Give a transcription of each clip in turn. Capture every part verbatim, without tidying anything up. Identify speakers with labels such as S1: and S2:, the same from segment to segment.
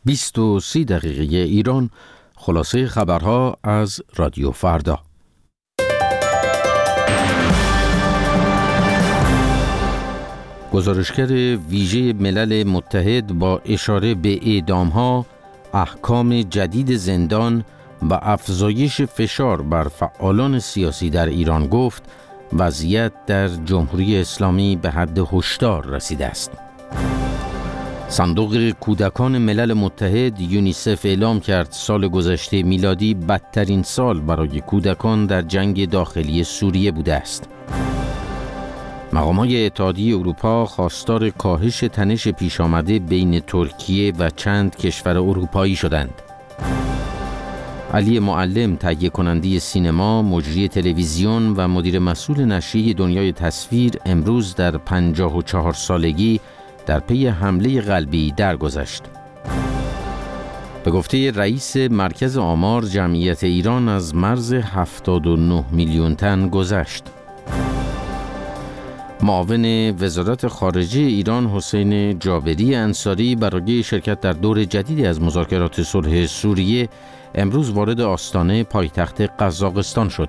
S1: بیست و سی دقیقه ایران، خلاصه خبرها از رادیو فردا. گزارشگر ویژه ملل متحد با اشاره به اعدام‌ها، احکام جدید زندان و افزایش فشار بر فعالان سیاسی در ایران گفت وضعیت در جمهوری اسلامی به حد هشدار رسیده است. صندوق کودکان ملل متحد یونیسف اعلام کرد سال گذشته میلادی بدترین سال برای کودکان در جنگ داخلی سوریه بوده است. مقام‌های اتحادیه اروپا خواستار کاهش تنش پیش آمده بین ترکیه و چند کشور اروپایی شدند. علی معلم، تهیه کننده سینما، مجری تلویزیون و مدیر مسئول نشریه دنیای تصویر، امروز در پنجاه و چهار سالگی در پی حمله قلبی درگذشت. به گفته رئیس مرکز آمار، جمعیت ایران از مرز هفتاد و نه میلیون تن گذشت. معاون وزارت خارجه ایران حسین جابری انصاری برای شرکت در دور جدیدی از مذاکرات صلح سوریه امروز وارد آستانه پایتخت قزاقستان شد.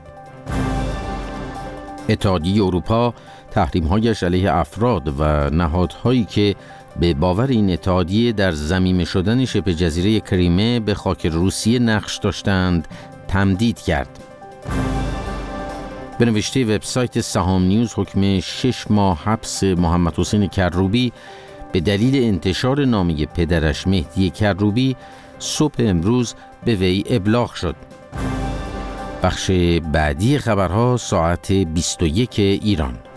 S1: اتحادیه اروپا تحریم‌هایش علیه افراد و نهادهایی که به باور این اتحادیه در ضمیمه شدن شبه جزیره کریمه به خاک روسیه نقش داشتند تمدید کرد. به نوشته وبسایت سهام نیوز، حکم شش ماه حبس محمد حسین کروبی به دلیل انتشار نامه پدرش مهدی کروبی صبح امروز به وی ابلاغ شد. بخش بعدی خبرها ساعت بیست و یک ایران.